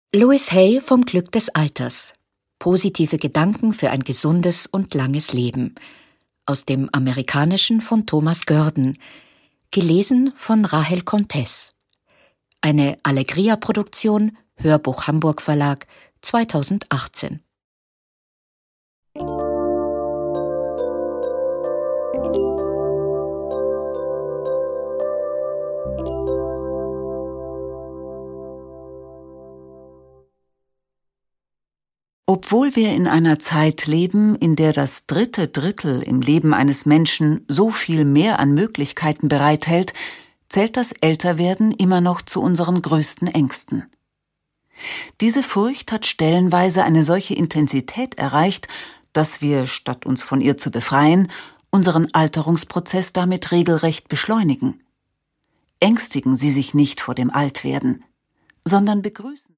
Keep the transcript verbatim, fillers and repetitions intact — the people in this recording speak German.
Louise Hay vom Glück des Alters. Positive Gedanken für ein gesundes und langes Leben. Aus dem Amerikanischen von Thomas Görden. Gelesen von Rahel Comtes. Eine Allegria-Produktion, Hörbuch Hamburg Verlag, zweitausendachtzehn. Obwohl wir in einer Zeit leben, in der das dritte Drittel im Leben eines Menschen so viel mehr an Möglichkeiten bereithält, zählt das Älterwerden immer noch zu unseren größten Ängsten. Diese Furcht hat stellenweise eine solche Intensität erreicht, dass wir, statt uns von ihr zu befreien, unseren Alterungsprozess damit regelrecht beschleunigen. Ängstigen Sie sich nicht vor dem Altwerden, sondern begrüßen